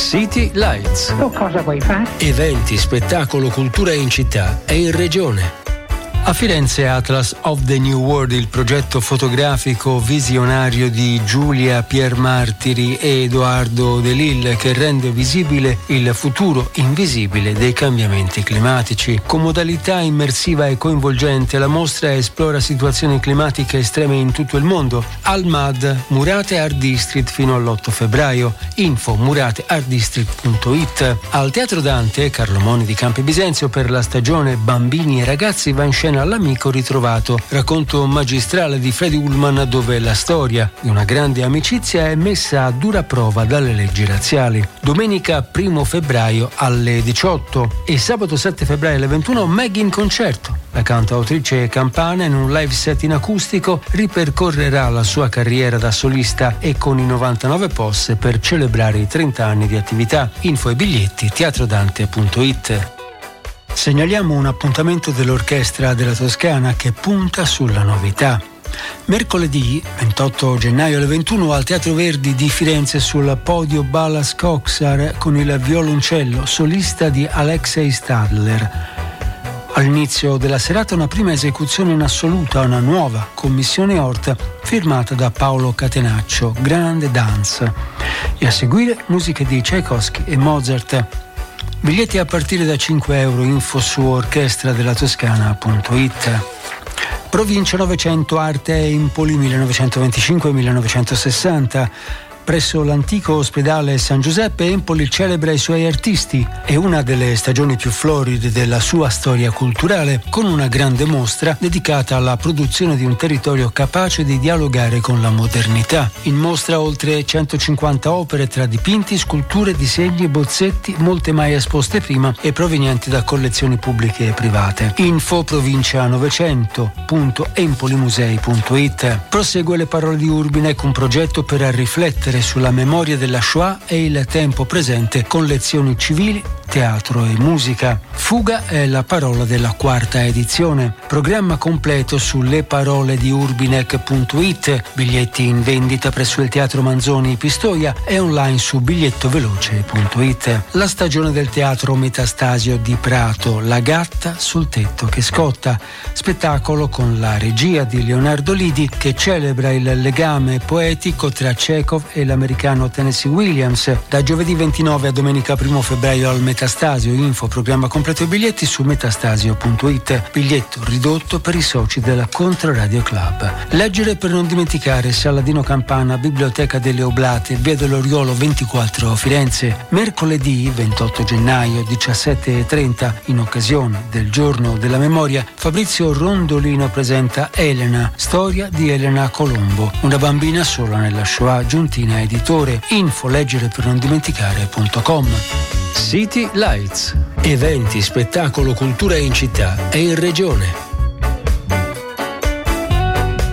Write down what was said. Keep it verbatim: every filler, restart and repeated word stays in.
City Lights. Tu cosa vuoi fare? Eventi, spettacolo, cultura in città e in regione. A Firenze Atlas of the New World, il progetto fotografico visionario di Giulia Piermartiri e Edoardo De Lille, che rende visibile il futuro invisibile dei cambiamenti climatici. Con modalità immersiva e coinvolgente, la mostra esplora situazioni climatiche estreme in tutto il mondo. Al M A D, Murate Art District fino all'otto febbraio. Info murate art district punto it. Al Teatro Dante, Carlo Moni di Campi Bisenzio, per la stagione Bambini e ragazzi va in scena L'amico ritrovato, racconto magistrale di Freddy Ullman, dove la storia di una grande amicizia è messa a dura prova dalle leggi razziali. Domenica primo febbraio alle diciotto e sabato sette febbraio alle ventuno Maggie in concerto. La cantautrice campana, in un live set in acustico, ripercorrerà la sua carriera da solista e con i novantanove posse per celebrare i trenta anni di attività. Info e biglietti teatrodante punto it. Segnaliamo un appuntamento dell'Orchestra della Toscana che punta sulla novità. Mercoledì ventotto gennaio alle ventuno al Teatro Verdi di Firenze, sul podio Balas Koksar con il violoncello solista di Alexei Stadler. All'inizio della serata una prima esecuzione in assoluta, una nuova commissione Hort firmata da Paolo Catenaccio, Grande Dance. E a seguire musiche di Tchaikovsky e Mozart. Biglietti a partire da cinque euro. Info su orchestra della toscana punto it. Provincia Novecento, Arte Empoli millenovecentoventicinque millenovecentosessanta. Presso l'antico ospedale San Giuseppe, Empoli celebra i suoi artisti. È una delle stagioni più floride della sua storia culturale, con una grande mostra dedicata alla produzione di un territorio capace di dialogare con la modernità. In mostra oltre centocinquanta opere tra dipinti, sculture, disegni e bozzetti, molte mai esposte prima e provenienti da collezioni pubbliche e private. Info provincia novecento punto empolimusei punto it. Prosegue Le parole di Urbinec, un progetto per riflettere sulla memoria della Shoah e il tempo presente, con lezioni civili, teatro e musica. Fuga è la parola della quarta edizione. Programma completo su le parole di urbinec punto it. Biglietti in vendita presso il Teatro Manzoni Pistoia e online su bigliettoveloce punto it. La stagione del teatro Metastasio di Prato, La gatta sul tetto che scotta. Spettacolo con la regia di Leonardo Lidi, che celebra il legame poetico tra Chekhov e l'americano Tennessee Williams. Da giovedì ventinove a domenica primo febbraio al Metastasio. Info, programma completo e biglietti su metastasio punto it. Biglietto ridotto per i soci della Controradio Club. Leggere per non dimenticare, Saladino Campana, Biblioteca delle Oblate, via dell'Oriolo ventiquattro, Firenze. Mercoledì ventotto gennaio diciassette e trenta, in occasione del giorno della memoria, Fabrizio Rondolino presenta Elena, storia di Elena Colombo, una bambina sola nella Shoah. Giuntina Editore. Info leggere per non dimenticare punto com. City Lights. Eventi, spettacolo, cultura in città e in regione.